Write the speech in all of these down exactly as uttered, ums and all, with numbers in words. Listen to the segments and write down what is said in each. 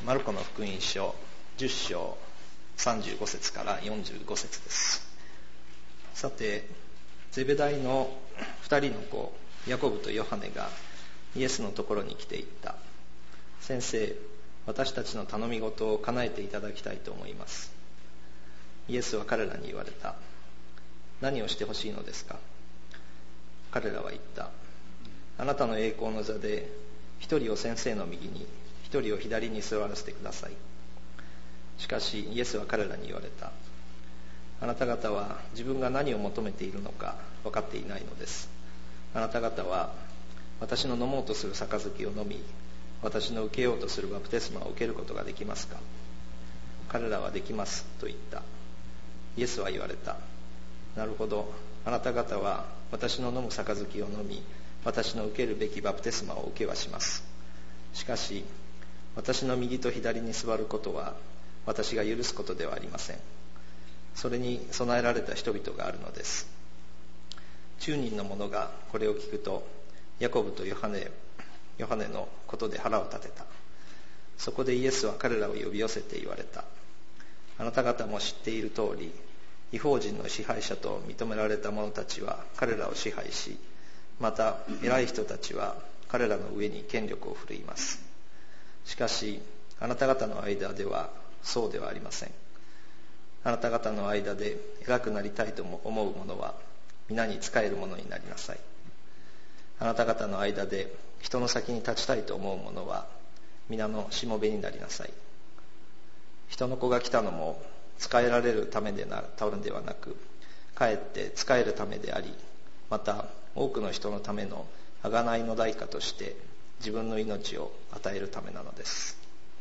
マルコの福音書じゅっ章さんじゅうご節からよんじゅうご節です。さて、ゼベダイのふたりの子ヤコブとヨハネがイエスのところに来ていった。先生、私たちの頼み事を叶えていただきたいと思います。イエスは彼らに言われた。何をしてほしいのですか。彼らは言った。あなたの栄光の座で一人を先生の右に一人を左に座らせてください。しかしイエスは彼らに言われた。あなた方は自分が何を求めているのか分かっていないのです。あなた方は私の飲もうとする杯を飲み、私の受けようとするバプテスマを受けることができますか。彼らはできますと言った。イエスは言われた。なるほど、あなた方は私の飲む杯を飲み、私の受けるべきバプテスマを受けはします。しかし私の右と左に座ることは私が許すことではありません。それに備えられた人々があるのです。中人の者がこれを聞くと、ヤコブとヨハネ、ヨハネのことで腹を立てた。そこでイエスは彼らを呼び寄せて言われた。あなた方も知っている通り、異邦人の支配者と認められた者たちは彼らを支配し、また偉い人たちは彼らの上に権力を振るいます。しかしあなた方の間ではそうではありません。あなた方の間で偉くなりたいと思う者は皆に仕える者になりなさい。あなた方の間で人の先に立ちたいと思う者は皆のしもべになりなさい。人の子が来たのも仕えられるためでなためではなく、かえって仕えるためであり、また多くの人のための贖いの代価として自分の命を与えるためなのです。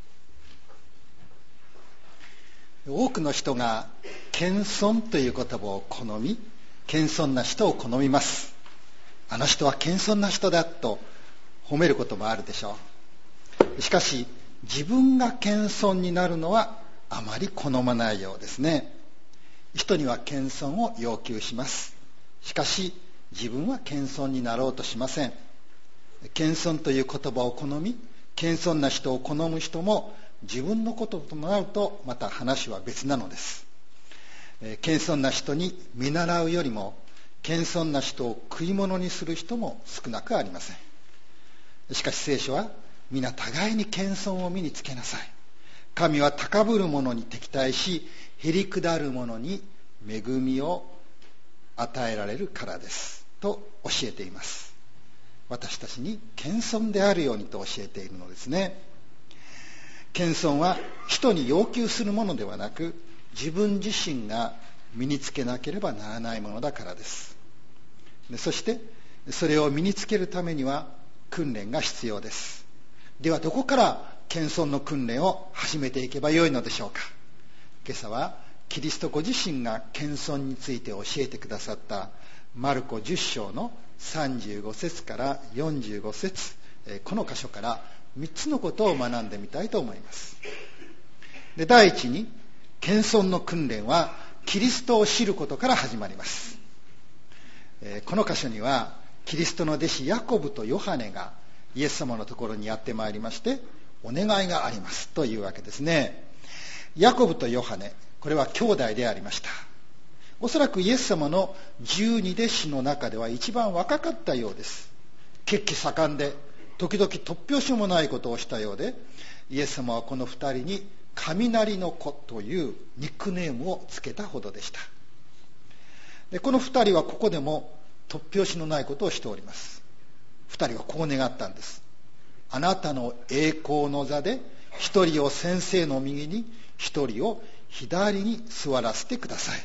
多くの人が謙遜という言葉を好み、謙遜な人を好みます。あの人は謙遜な人だと褒めることもあるでしょう。しかし自分が謙遜になるのはあまり好まないようですね。人には謙遜を要求します。しかし自分は謙遜になろうとしません。謙遜という言葉を好み、謙遜な人を好む人も自分のこととなるとまた話は別なのです。謙遜な人に見習うよりも謙遜な人を食い物にする人も少なくありません。しかし聖書は皆互いに謙遜を身につけなさい。神は高ぶる者に敵対し、へりくだる者に恵みを与えられるからですと教えています。私たちに謙遜であるようにと教えているのですね。謙遜は人に要求するものではなく、自分自身が身につけなければならないものだからです。でそしてそれを身につけるためには訓練が必要です。ではどこから謙遜の訓練を始めていけばよいのでしょうか。今朝はキリストご自身が謙遜について教えてくださったマルコじゅっ章のさんじゅうご節からよんじゅうご節、この箇所からみっつのことを学んでみたいと思います。で第一に、謙遜の訓練はキリストを知ることから始まります。この箇所にはキリストの弟子ヤコブとヨハネがイエス様のところにやってまいりまして、お願いがありますというわけですね。ヤコブとヨハネ、これは兄弟でありました。おそらくイエス様のじゅうに弟子の中では一番若かったようです。血気盛んで時々突拍子もないことをしたようで、イエス様はこの二人に雷の子というニックネームをつけたほどでした。でこの二人はここでも突拍子のないことをしております。二人はこう願ったんです。あなたの栄光の座で一人を先生の右に一人を左に座らせてください。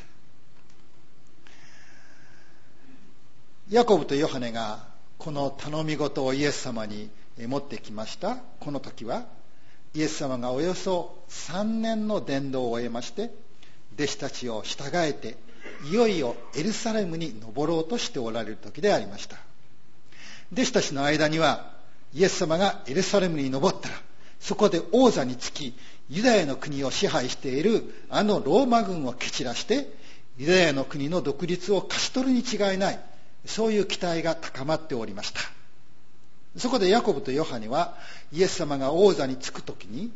ヤコブとヨハネがこの頼み事をイエス様に持ってきました。この時はイエス様がおよそさんねんの伝道を終えまして、弟子たちを従えていよいよエルサレムに登ろうとしておられる時でありました。弟子たちの間には、イエス様がエルサレムに登ったらそこで王座につきユダヤの国を支配しているあのローマ軍を蹴散らしてユダヤの国の独立を勝ち取るに違いない、そういう期待が高まっておりました。そこでヤコブとヨハネはイエス様が王座につくときに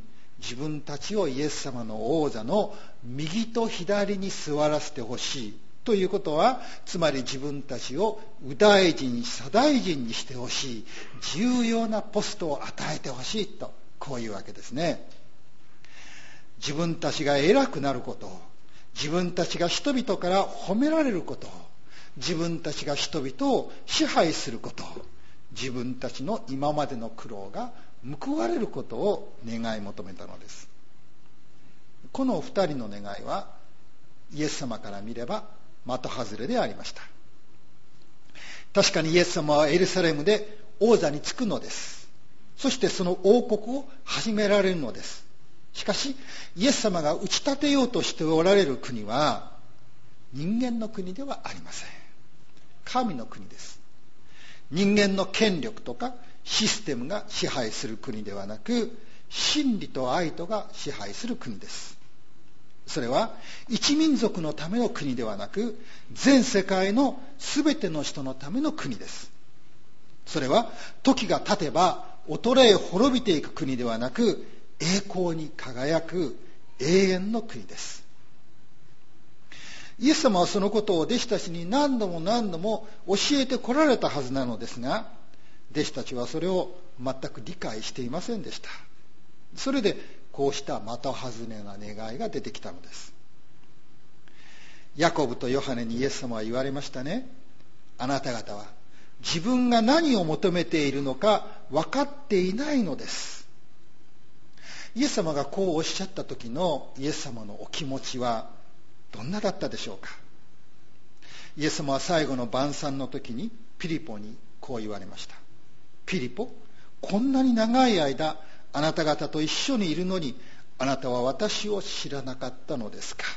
自分たちをイエス様の王座の右と左に座らせてほしいということは、つまり自分たちを右大臣、左大臣にしてほしい、重要なポストを与えてほしいと、こういうわけですね。自分たちが偉くなること、自分たちが人々から褒められること、自分たちが人々を支配すること、自分たちの今までの苦労が報われることを願い求めたのです。この二人の願いはイエス様から見れば的外れでありました。確かにイエス様はエルサレムで王座につくのです。そしてその王国を始められるのです。しかしイエス様が打ち立てようとしておられる国は人間の国ではありません。神の国です。人間の権力とかシステムが支配する国ではなく、真理と愛とが支配する国です。それは一民族のための国ではなく、全世界のすべての人のための国です。それは時が経てば衰え滅びていく国ではなく、栄光に輝く永遠の国です。イエス様はそのことを弟子たちに何度も何度も教えてこられたはずなのですが、弟子たちはそれを全く理解していませんでした。それでこうした的外れな願いが出てきたのです。ヤコブとヨハネにイエス様は言われましたね。あなた方は自分が何を求めているのか分かっていないのです。イエス様がこうおっしゃった時のイエス様のお気持ちはどんなだったでしょうか。イエス様は最後の晩餐の時にピリポにこう言われました。ピリポ、こんなに長い間あなた方と一緒にいるのに、あなたは私を知らなかったのですか。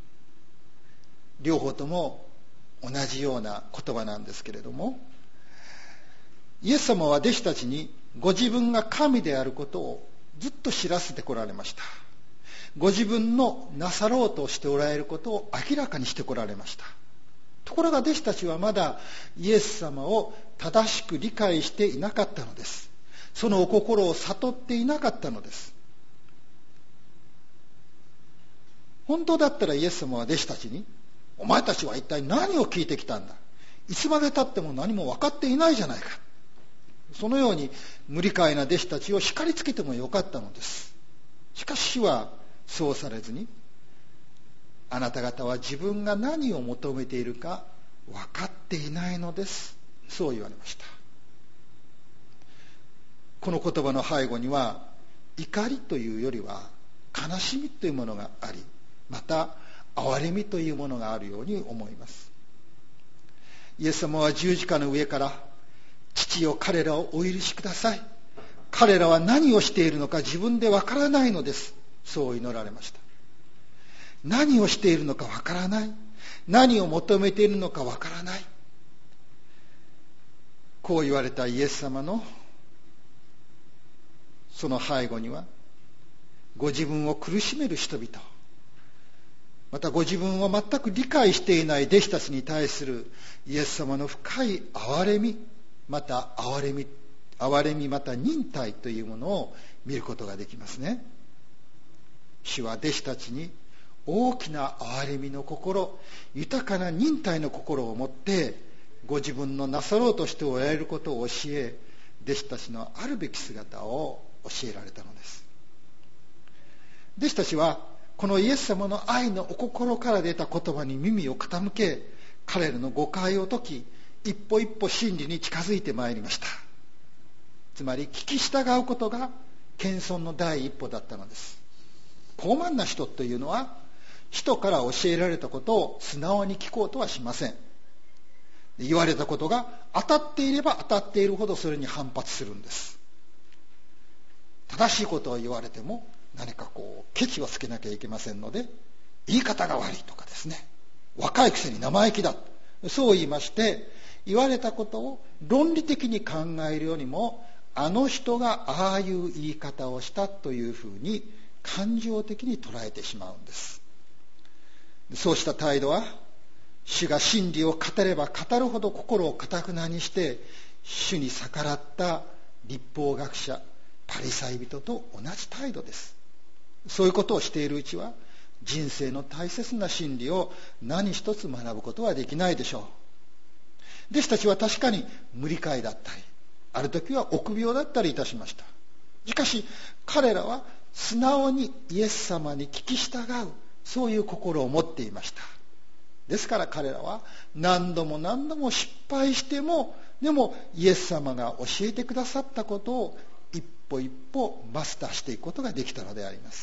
両方とも同じような言葉なんですけれども、イエス様は弟子たちにご自分が神であることをずっと知らせてこられました。ご自分のなさろうとしておられることを明らかにしてこられました。ところが弟子たちはまだイエス様を正しく理解していなかったのです。そのお心を悟っていなかったのです。本当だったらイエス様は弟子たちに、お前たちは一体何を聞いてきたんだ、いつまで経っても何も分かっていないじゃないか、そのように無理解な弟子たちを叱りつけてもよかったのです。しかし主はそうされずに、あなた方は自分が何を求めているか分かっていないのです、そう言われました。この言葉の背後には怒りというよりは悲しみというものがあり、また憐れみというものがあるように思います。イエス様は十字架の上から、父よ彼らをお許しください、彼らは何をしているのか自分でわからないのです、そう祈られました。何をしているのかわからない、何を求めているのかわからない、こう言われたイエス様のその背後には、ご自分を苦しめる人々、またご自分を全く理解していない弟子たちに対するイエス様の深い憐れみ、また憐れみ、憐れみまた忍耐というものを見ることができますね。主は弟子たちに大きな憐れみの心、豊かな忍耐の心を持ってご自分のなさろうとしておられることを教え、弟子たちのあるべき姿を教えられたのです。弟子たちはこのイエス様の愛のお心から出た言葉に耳を傾け、彼らの誤解を解き、一歩一歩真理に近づいてまいりました。つまり聞き従うことが謙遜の第一歩だったのです。傲慢な人というのは、人から教えられたことを素直に聞こうとはしません。言われたことが当たっていれば当たっているほどそれに反発するんです。正しいことを言われても何かこうケチをつけなきゃいけませんので、言い方が悪いとかですね、若いくせに生意気だ、そう言いまして、言われたことを論理的に考えるよりも、あの人がああいう言い方をしたというふうに感情的に捉えてしまうんです。そうした態度は、主が真理を語れば語るほど心を堅くなにして主に逆らった律法学者パリサイ人と同じ態度です。 そういうことをしているうちは、人生の大切な真理を何一つ学ぶことはできないでしょう。弟子たちは確かに無理解だったり、ある時は臆病だったりいたしました。しかし彼らは素直にイエス様に聞き従う、そういう心を持っていました。ですから彼らは何度も何度も失敗しても、でもイエス様が教えてくださったことを一歩一歩マスターしていくことができたのであります。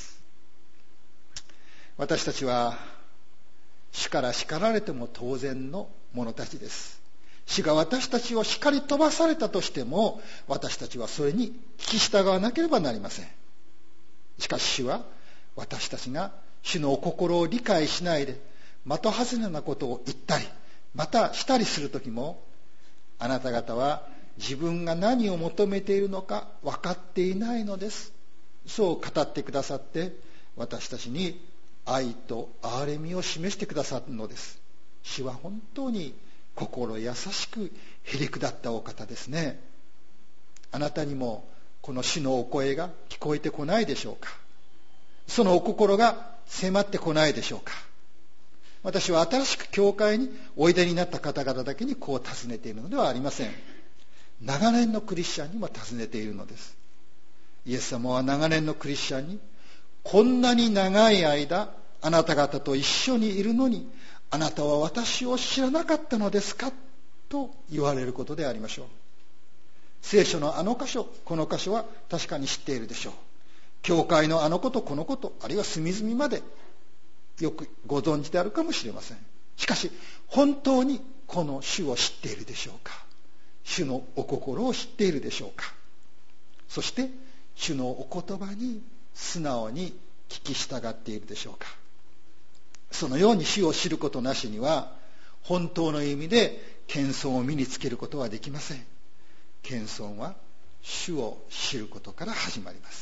私たちは主から叱られても当然の者たちです。主が私たちを叱り飛ばされたとしても、私たちはそれに聞き従わなければなりません。しかし主は私たちが主のお心を理解しないで的外れなことを言ったりまたしたりするときも、あなた方は自分が何を求めているのか分かっていないのです、そう語ってくださって、私たちに愛と憐れみを示してくださるのです。主は本当に心優しくへりくだったお方ですね。あなたにもこの主のお声が聞こえてこないでしょうか。そのお心が迫ってこないでしょうか。私は新しく教会においでになった方々だけにこう尋ねているのではありません。長年のクリスチャンにも尋ねているのです。イエス様は長年のクリスチャンに、こんなに長い間あなた方と一緒にいるのに、あなたは私を知らなかったのですかと言われることでありましょう。聖書のあの箇所この箇所は確かに知っているでしょう。教会のあのことこのこと、あるいは隅々までよくご存知であるかもしれません。しかし本当にこの主を知っているでしょうか。主のお心を知っているでしょうか。そして主のお言葉に素直に聞き従っているでしょうか。そのように主を知ることなしには、本当の意味で謙遜を身につけることはできません。謙遜は主を知ることから始まります。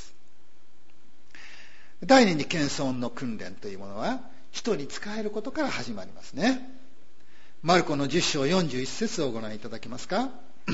第二に謙遜の訓練というものは、人に仕えることから始まりますね。マルコのじゅっ章よんじゅういち節をご覧いただけますか。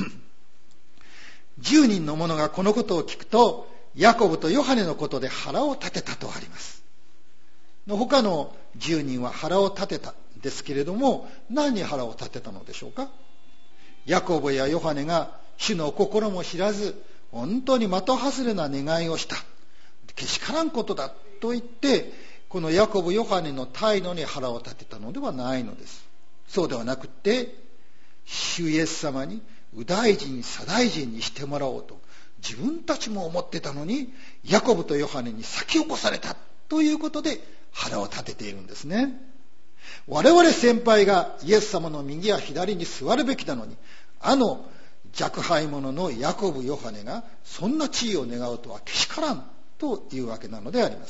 じゅうにんの者がこのことを聞くと、ヤコブとヨハネのことで腹を立てたとあります。他のじゅうにんは腹を立てたんですけれども、何に腹を立てたのでしょうか。ヤコブやヨハネが主の心も知らず、本当に的外れな願いをした、けしからんことだと言って、このヤコブヨハネの態度に腹を立てたのではないのです。そうではなくって、主イエス様に右大臣左大臣にしてもらおうと自分たちも思ってたのに、ヤコブとヨハネに先を越されたということで腹を立てているんですね。我々先輩がイエス様の右や左に座るべきなのに、あの若輩者のヤコブヨハネがそんな地位を願うとはけしからんというわけなのであります。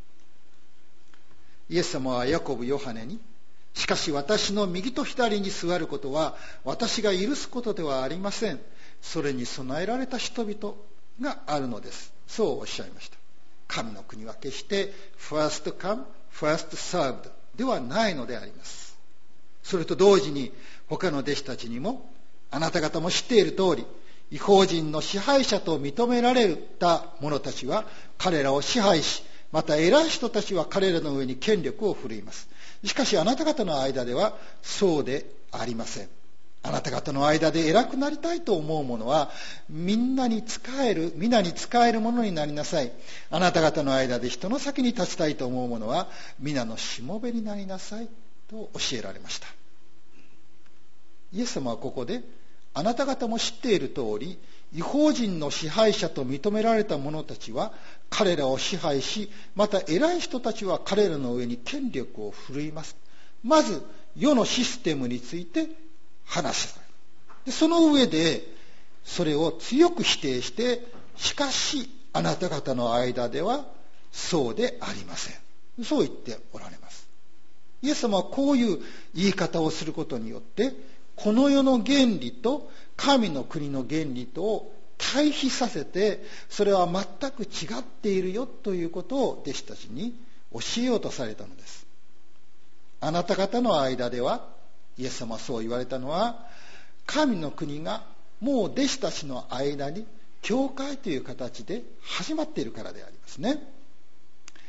イエス様はヤコブヨハネに、しかし私の右と左に座ることは私が許すことではありません。それに備えられた人々があるのです。そうおっしゃいました。神の国は決してファーストカム、ファーストサーブではないのであります。それと同時に他の弟子たちにも、あなた方も知っている通り、異邦人の支配者と認められた者たちは彼らを支配し、また偉い人たちは彼らの上に権力を振るいます。しかしあなた方の間ではそうでありません。あなた方の間で偉くなりたいと思う者は、みんなに仕える、皆に仕える者になりなさい。あなた方の間で人の先に立ちたいと思う者は、皆のしもべになりなさいと教えられました。イエス様はここで、あなた方も知っている通り、異邦人の支配者と認められた者たちは彼らを支配し、また偉い人たちは彼らの上に権力を振るいます。まず世のシステムについて話す。でその上でそれを強く否定して、しかしあなた方の間ではそうでありません、そう言っておられます。イエス様はこういう言い方をすることによって、この世の原理と神の国の原理とを対比させて、それは全く違っているよということを弟子たちに教えようとされたのです。あなた方の間では、イエス様はそう言われたのは、神の国がもう弟子たちの間に教会という形で始まっているからでありますね。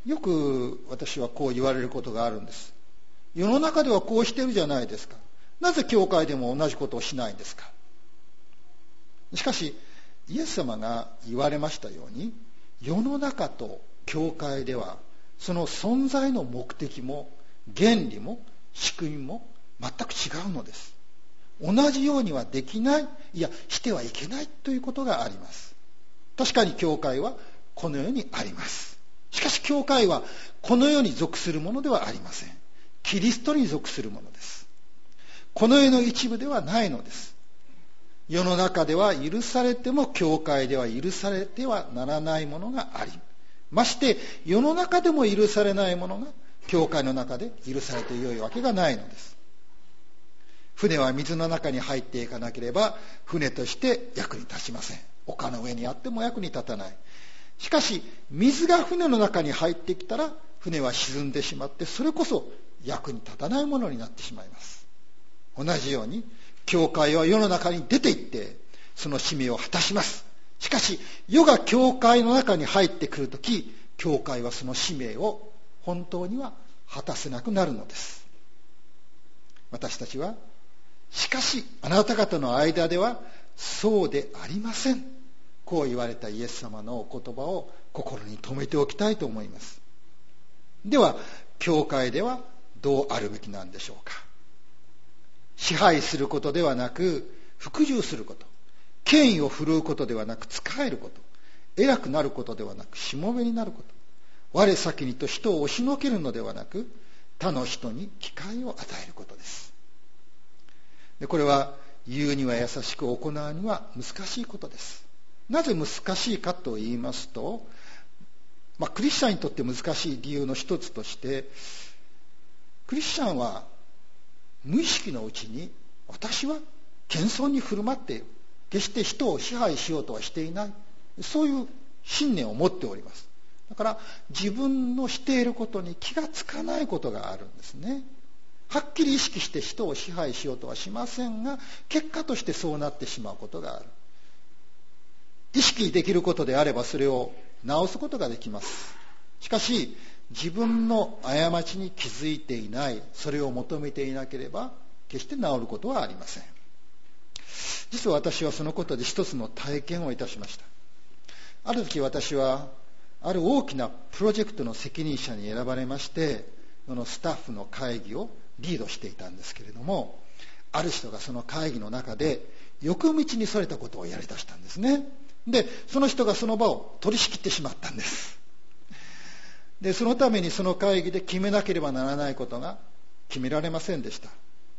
よく私はこう言われることがあるんです。世の中ではこうしてるじゃないですか。なぜ教会でも同じことをしないんですか。しかしイエス様が言われましたように、世の中と教会ではその存在の目的も原理も仕組みも全く違うのです。同じようにはできない、いやしてはいけないということがあります。確かに教会はこの世にあります。しかし教会はこの世に属するものではありません。キリストに属するものです。この世の一部ではないのです。世の中では許されても教会では許されてはならないものがあり、まして世の中でも許されないものが教会の中で許されてよいわけがないのです。船は水の中に入っていかなければ船として役に立ちません。丘の上にあっても役に立たない。しかし水が船の中に入ってきたら船は沈んでしまって、それこそ役に立たないものになってしまいます。同じように教会は世の中に出て行ってその使命を果たします。しかし世が教会の中に入ってくるとき、教会はその使命を本当には果たせなくなるのです。私たちは、しかしあなた方の間ではそうでありません、こう言われたイエス様のお言葉を心に留めておきたいと思います。では教会ではどうあるべきなんでしょうか。支配することではなく服従すること、権威を振るうことではなく仕えること、偉くなることではなくしもべになること、我先にと人を押しのけるのではなく他の人に機会を与えることです。でこれは言うには優しく行うには難しいことです。なぜ難しいかと言いますと、まあ、クリスチャンにとって難しい理由の一つとして、クリスチャンは無意識のうちに私は謙遜に振る舞っている、決して人を支配しようとはしていない、そういう信念を持っております。だから自分のしていることに気がつかないことがあるんですね。はっきり意識して人を支配しようとはしませんが、結果としてそうなってしまうことがある。意識できることであればそれを直すことができます。しかし自分の過ちに気づいていない、それを求めていなければ決して治ることはありません。実は私はそのことで一つの体験をいたしました。ある時私はある大きなプロジェクトの責任者に選ばれまして、そのスタッフの会議をリードしていたんですけれども、ある人がその会議の中で横道にそれたことをやり出したんですね。でその人がその場を取り仕切ってしまったんです。でそのためにその会議で決めなければならないことが決められませんでした。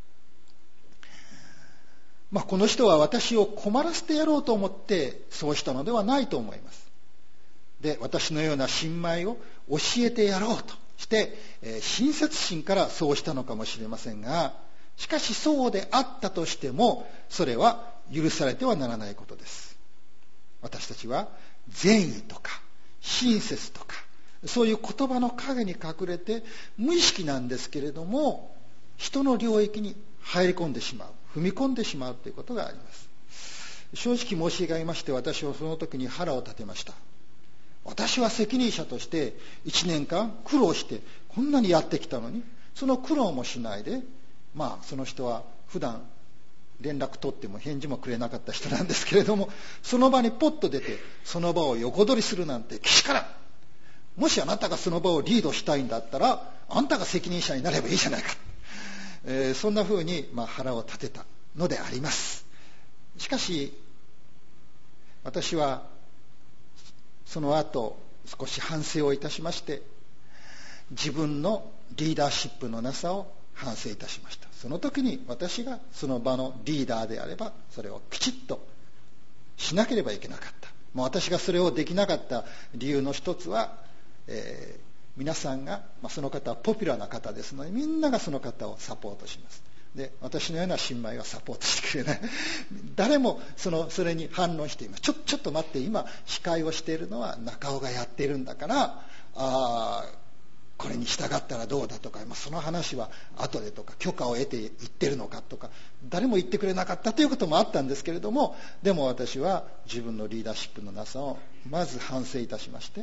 まあ、この人は私を困らせてやろうと思ってそうしたのではないと思います。で私のような新米を教えてやろうとして、えー、親切心からそうしたのかもしれませんが、しかしそうであったとしてもそれは許されてはならないことです。私たちは善意とか親切とかそういう言葉の陰に隠れて無意識なんですけれども人の領域に入り込んでしまう、踏み込んでしまうということがあります。正直申し上げまして、私はその時に腹を立てました。私は責任者としていちねんかん苦労してこんなにやってきたのに、その苦労もしないで、まあその人は普段連絡取っても返事もくれなかった人なんですけれども、その場にポッと出てその場を横取りするなんてけしからん。もしあなたがその場をリードしたいんだったらあんたが責任者になればいいじゃないか、えー、そんなふうに、まあ、腹を立てたのであります。しかし私はその後少し反省をいたしまして、自分のリーダーシップのなさを反省いたしました。その時に私がその場のリーダーであればそれをきちっとしなければいけなかった。もう私がそれをできなかった理由の一つは、えー、皆さんが、まあ、その方はポピュラーな方ですのでみんながその方をサポートします。で私のような新米がサポートしてくれない誰も そのそれに反論しています。ちょちょっと待って、今司会をしているのは中尾がやっているんだから、あこれに従ったらどうだとか、まあ、その話は後でとか、許可を得て言ってるのかとか誰も言ってくれなかったということもあったんですけれども、でも私は自分のリーダーシップのなさをまず反省いたしまして、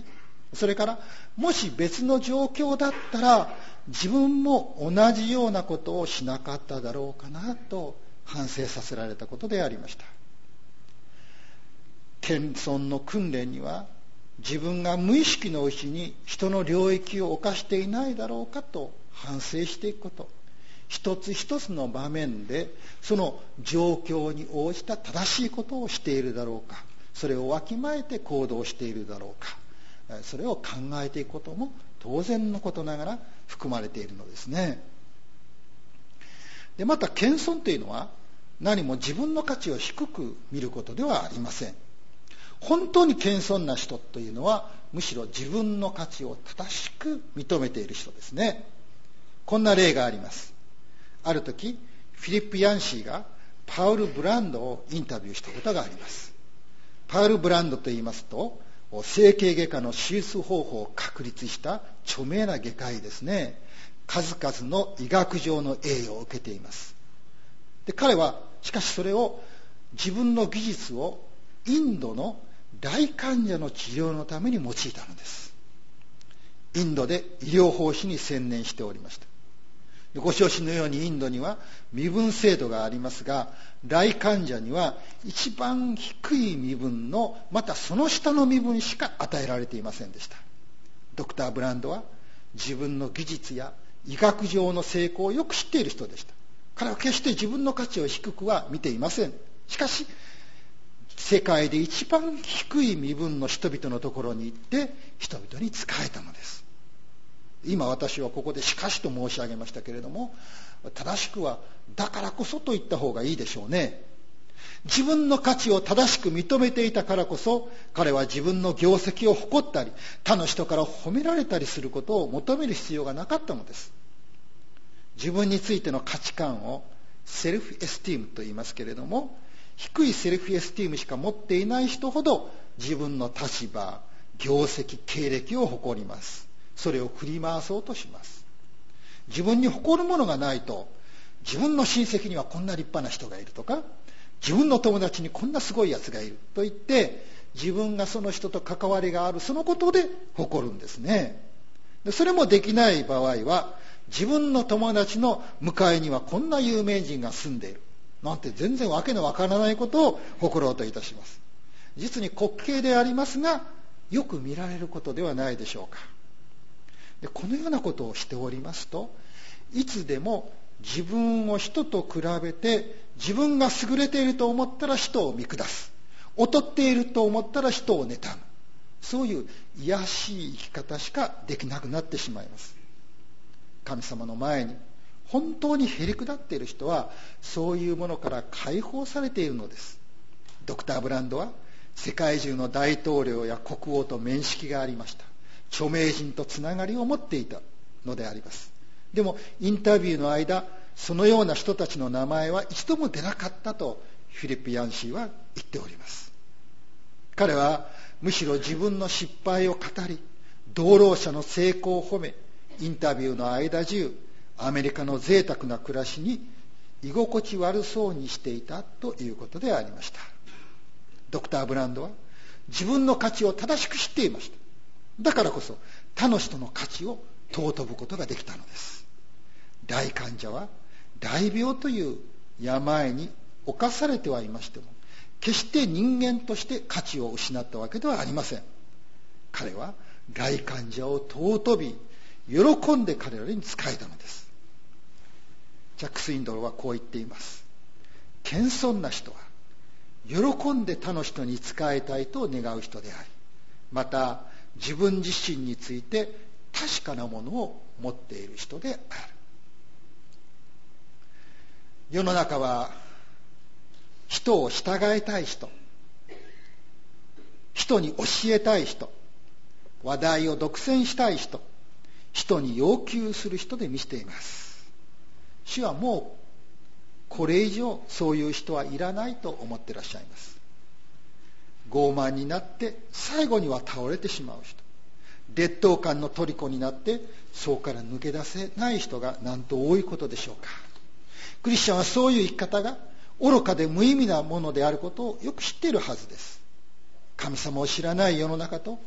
それからもし別の状況だったら自分も同じようなことをしなかっただろうかなと反省させられたことでありました。謙遜の訓練には自分が無意識のうちに人の領域を犯していないだろうかと反省していくこと、一つ一つの場面でその状況に応じた正しいことをしているだろうか、それをわきまえて行動しているだろうか、それを考えていくことも当然のことながら含まれているのですね。でまた謙遜というのは何も自分の価値を低く見ることではありません。本当に謙遜な人というのはむしろ自分の価値を正しく認めている人ですね。こんな例があります。ある時フィリップ・ヤンシーがパウル・ブランドをインタビューしたことがあります。パウル・ブランドといいますと整形外科の手術方法を確立した著名な外科医ですね。数々の医学上の栄誉を受けています。で彼はしかしそれを自分の技術をインドの大患者の治療のために用いたのです。インドで医療奉仕に専念しておりました。ご承知のようにインドには身分制度がありますが、来患者には一番低い身分のまたその下の身分しか与えられていませんでした。ドクター・ブランドは自分の技術や医学上の成功をよく知っている人でした。彼は決して自分の価値を低くは見ていません。しかし世界で一番低い身分の人々のところに行って人々に仕えたのです。今私はここでしかしと申し上げましたけれども、正しくはだからこそと言った方がいいでしょうね。自分の価値を正しく認めていたからこそ彼は自分の業績を誇ったり他の人から褒められたりすることを求める必要がなかったのです。自分についての価値観をセルフエスティームと言いますけれども、低いセルフエスティームしか持っていない人ほど自分の立場、業績、経歴を誇ります。それを振り回そうとします。自分に誇るものがないと、自分の親戚にはこんな立派な人がいるとか、自分の友達にこんなすごいやつがいると言って、自分がその人と関わりがあるそのことで誇るんですね。でそれもできない場合は、自分の友達の向かいにはこんな有名人が住んでいるなんて全然わけのわからないことを誇ろうといたします。実に滑稽でありますが、よく見られることではないでしょうか。でこのようなことをしておりますと、いつでも自分を人と比べて自分が優れていると思ったら人を見下す、劣っていると思ったら人を妬む、そういう卑しい生き方しかできなくなってしまいます。神様の前に本当にへりくだっている人はそういうものから解放されているのです。ドクター・ブランドは世界中の大統領や国王と面識がありました。著名人とつながりを持っていたのであります。でもインタビューの間、そのような人たちの名前は一度も出なかったとフィリップ・ヤンシーは言っております。彼はむしろ自分の失敗を語り、同労者の成功を褒め、インタビューの間中アメリカの贅沢な暮らしに居心地悪そうにしていたということでありました。ドクター・ブランドは自分の価値を正しく知っていました。だからこそ他の人の価値を尊ぶことができたのです。大患者は大病という病に侵されてはいましても、決して人間として価値を失ったわけではありません。彼は来患者を尊び、喜んで彼らに仕えたのです。ジャック・スウィンドルはこう言っています。謙遜な人は喜んで他の人に仕えたいと願う人であり、また自分自身について確かなものを持っている人である。世の中は人を従えたい人、人に教えたい人、話題を独占したい人、人に要求する人で満ちています。主はもうこれ以上そういう人はいらないと思っていらっしゃいます。傲慢になって最後には倒れてしまう人、劣等感の虜になってそこから抜け出せない人がなんと多いことでしょうか。クリスチャンはそういう生き方が愚かで無意味なものであることをよく知っているはずです。神様を知らない世の中と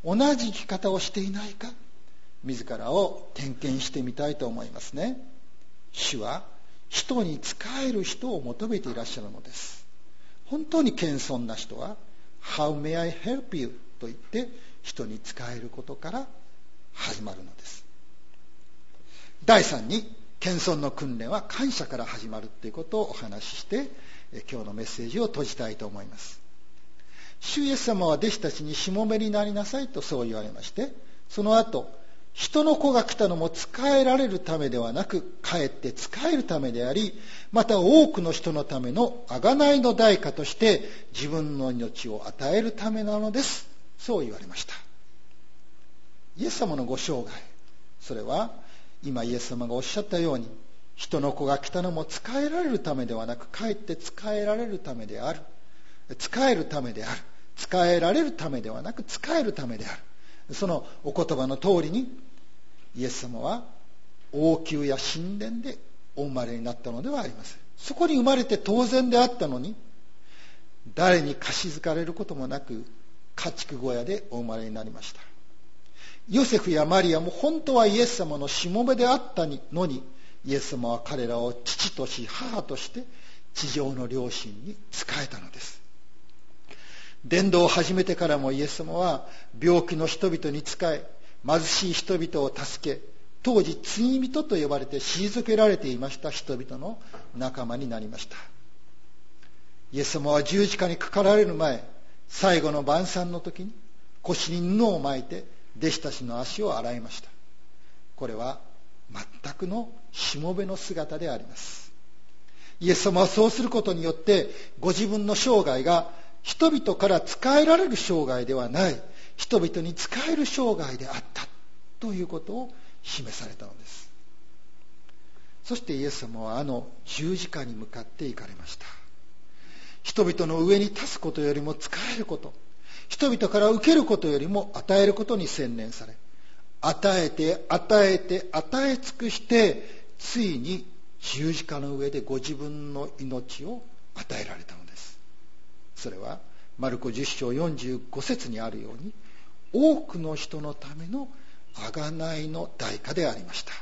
同じ生き方をしていないか、自らを点検してみたいと思いますね。主は人に仕える人を求めていらっしゃるのです。本当に謙遜な人は How may I help you? と言って人に仕えることから始まるのです。第三に、謙遜の訓練は感謝から始まるということをお話しして、今日のメッセージを閉じたいと思います。主イエス様は弟子たちにしもべになりなさいとそう言われまして、その後、人の子が来たのも仕えられるためではなく、かえって仕えるためであり、また多くの人のための贖いの代価として自分の命を与えるためなのです。そう言われました。イエス様のご生涯、それは今イエス様がおっしゃったように、人の子が来たのも仕えられるためではなく、かえって仕えられるためである。仕えるためである。仕えられるためではなく、仕えるためである。そのお言葉の通りに、イエス様は王宮や神殿でお生まれになったのではありません。そこに生まれて当然であったのに、誰に貸し付かれることもなく、家畜小屋でお生まれになりました。ヨセフやマリアも本当はイエス様のしもべであったのに、イエス様は彼らを父とし母として地上の両親に仕えたのです。伝道を始めてからもイエス様は病気の人々に仕え、貧しい人々を助け、当時罪人と呼ばれて退けられていました人々の仲間になりました。イエス様は十字架にかかられる前、最後の晩餐の時に腰に布を巻いて弟子たちの足を洗いました。これは全くのしもべの姿であります。イエス様はそうすることによって、ご自分の生涯が人々から仕えられる生涯ではない、人々に仕える生涯であったということを示されたのです。そしてイエス様はあの十字架に向かって行かれました。人々の上に立つことよりも仕えること、人々から受けることよりも与えることに専念され、与えて与えて与え尽くして、ついに十字架の上でご自分の命を与えられたのです。それはマルコじゅっ章よんじゅうご節にあるように、多くの人のための贖いの代価でありました。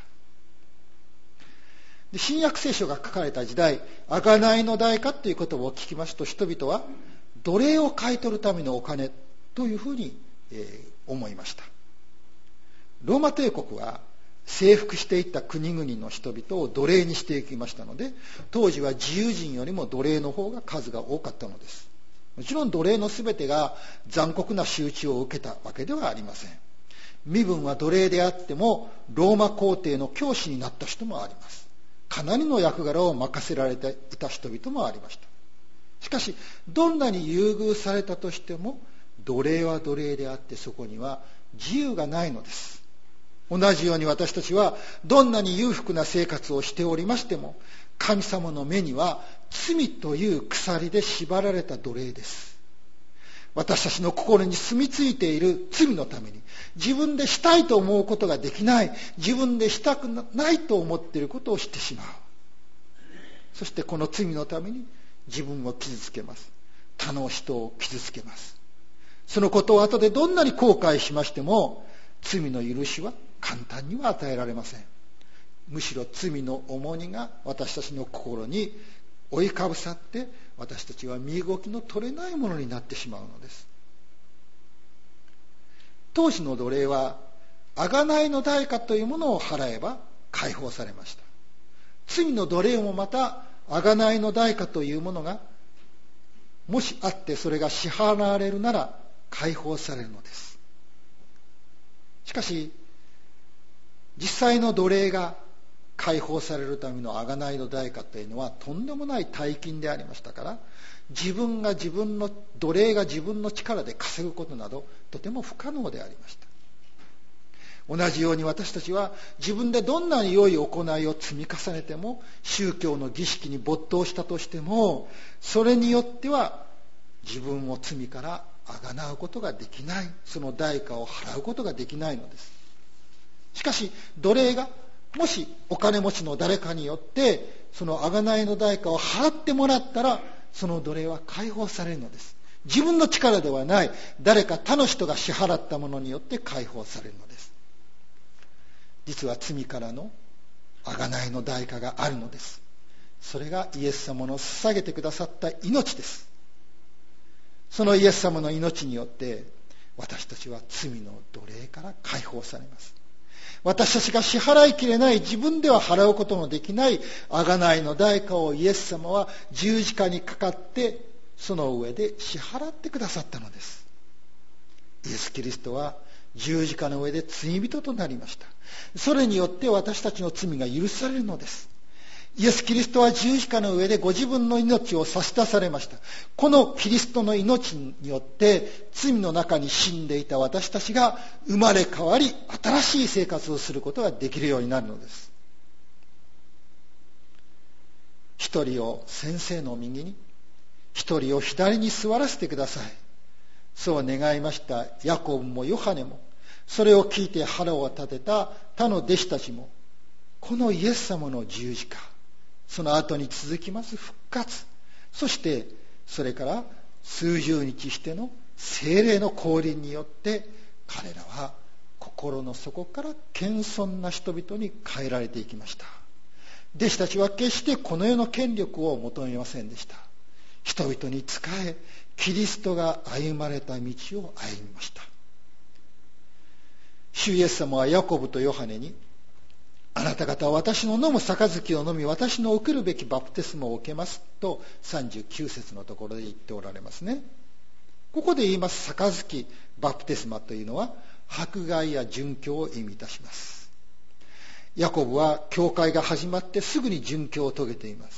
で、新約聖書が書かれた時代、贖いの代価という言葉を聞きますと、人々は奴隷を買い取るためのお金というふうに、えー、思いました。ローマ帝国は征服していった国々の人々を奴隷にしていきましたので、当時は自由人よりも奴隷の方が数が多かったのです。もちろん奴隷のすべてが残酷な仕打ちを受けたわけではありません。身分は奴隷であってもローマ皇帝の教師になった人もあります。かなりの役柄を任せられていた人々もありました。しかしどんなに優遇されたとしても、奴隷は奴隷であって、そこには自由がないのです。同じように私たちはどんなに裕福な生活をしておりましても、神様の目には罪という鎖で縛られた奴隷です。私たちの心に住み着いている罪のために、自分でしたいと思うことができない、自分でしたくないと思っていることをしてしまう。そしてこの罪のために自分を傷つけます。他の人を傷つけます。そのことを後でどんなに後悔しましても、罪の許しは簡単には与えられません。むしろ罪の重荷が私たちの心に覆いかぶさって、私たちは身動きの取れないものになってしまうのです。当時の奴隷は贖いの代価というものを払えば解放されました。罪の奴隷もまた贖いの代価というものがもしあって、それが支払われるなら解放されるのです。しかし実際の奴隷が解放されるための贖いの代価というのはとんでもない大金でありましたから、自分が自分の奴隷が自分の力で稼ぐことなどとても不可能でありました。同じように私たちは自分でどんなに良い行いを積み重ねても、宗教の儀式に没頭したとしても、それによっては自分を罪から贖うことができない、その代価を払うことができないのです。しかし奴隷がもしお金持ちの誰かによってその贖いの代価を払ってもらったら、その奴隷は解放されるのです。 自分の力ではない、誰か他の人が支払ったものによって解放されるのです。実は罪からの贖いの代価があるのです。それがイエス様の捧げてくださった命です。そのイエス様の命によって私たちは罪の奴隷から解放されます。私たちが支払いきれない、自分では払うことのできない贖いの代価をイエス様は十字架にかかってその上で支払ってくださったのです。イエス・キリストは十字架の上で罪人となりました。それによって私たちの罪が許されるのです。イエス・キリストは十字架の上でご自分の命を差し出されました。このキリストの命によって罪の中に死んでいた私たちが生まれ変わり、新しい生活をすることができるようになるのです。一人を先生の右に、一人を左に座らせてください。そう願いましたヤコブもヨハネも、それを聞いて腹を立てた他の弟子たちも、このイエス様の十字架、その後に続きます復活、そしてそれから数十日しての聖霊の降臨によって彼らは心の底から謙遜な人々に変えられていきました。弟子たちは決してこの世の権力を求めませんでした。人々に仕え、キリストが歩まれた道を歩みました。主イエス様はヤコブとヨハネに、あなた方は私の飲む杯を飲み、私の受けるべきバプテスマを受けますとさんじゅうきゅう節のところで言っておられますね。ここで言います杯、バプテスマというのは迫害や殉教を意味いたします。ヤコブは教会が始まってすぐに殉教を遂げています。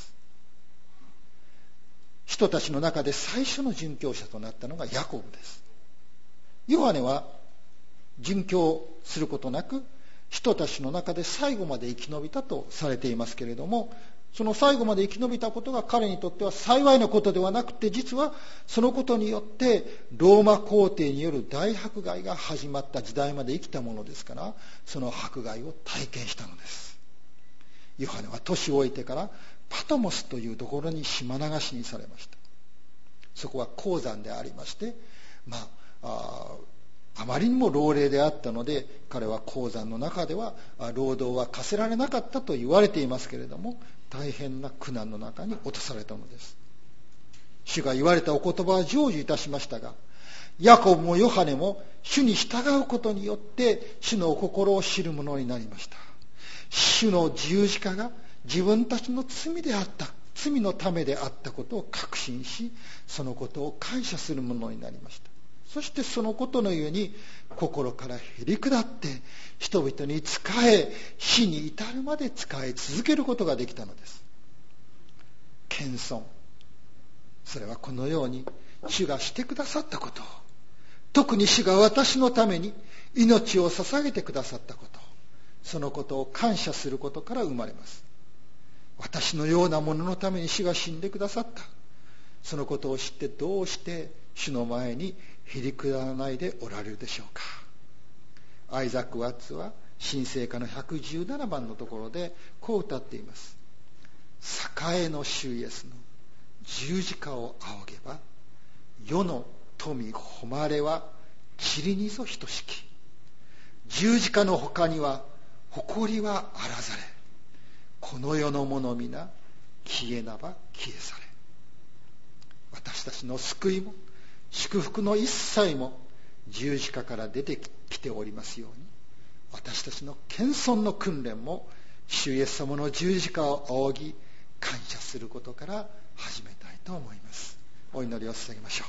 人たちの中で最初の殉教者となったのがヤコブです。ヨハネは殉教することなく人たちの中で最後まで生き延びたとされていますけれども、その最後まで生き延びたことが彼にとっては幸いなことではなくて、実はそのことによってローマ皇帝による大迫害が始まった時代まで生きたものですから、その迫害を体験したのです。ヨハネは年老いてからパトモスというところに島流しにされました。そこは鉱山でありまして、まあ、ああまりにも老齢であったので、彼は鉱山の中では労働は課せられなかったと言われていますけれども、大変な苦難の中に落とされたのです。主が言われたお言葉は成就いたしましたが、ヤコブもヨハネも主に従うことによって主のお心を知るものになりました。主の十字架が自分たちの罪であった、罪のためであったことを確信し、そのことを感謝するものになりました。そしてそのことのゆえに心からへり下って人々に仕え、死に至るまで仕え続けることができたのです。謙遜、それはこのように主がしてくださったことを、特に主が私のために命を捧げてくださったこと、そのことを感謝することから生まれます。私のようなもののために主が死んでくださった、そのことを知ってどうして主の前にへりくだらないでおられるでしょうか。アイザック・ワッツは新聖歌のひゃくじゅうななばんのところでこう歌っています。栄の主イエスの十字架を仰げば、世の富誉れは塵にぞ等しき。十字架の他には誇りはあらざれ。この世のもの皆消えなば消え去れ。私たちの救いも祝福の一切も十字架から出てきておりますように、私たちの謙遜の訓練も主イエス様の十字架を仰ぎ感謝することから始めたいと思います。お祈りを捧げましょう。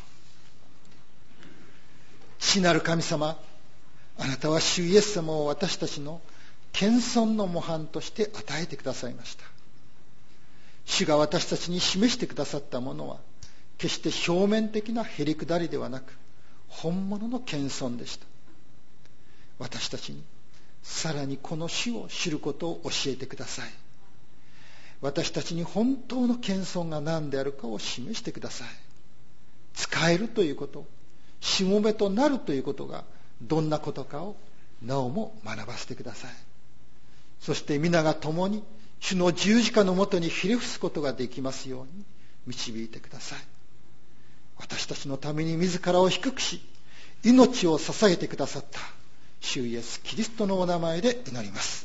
父なる神様、あなたは主イエス様を私たちの謙遜の模範として与えてくださいました。主が私たちに示してくださったものは決して表面的なへりくだりではなく、本物の謙遜でした。私たちにさらにこの主を知ることを教えてください。私たちに本当の謙遜が何であるかを示してください。使えるということ、しもべとなるということがどんなことかをなおも学ばせてください。そして皆が共に主の十字架のもとにひれ伏すことができますように導いてください。 私たちのために自らを低くし、命を捧げてくださった主イエスキリストのお名前で祈ります。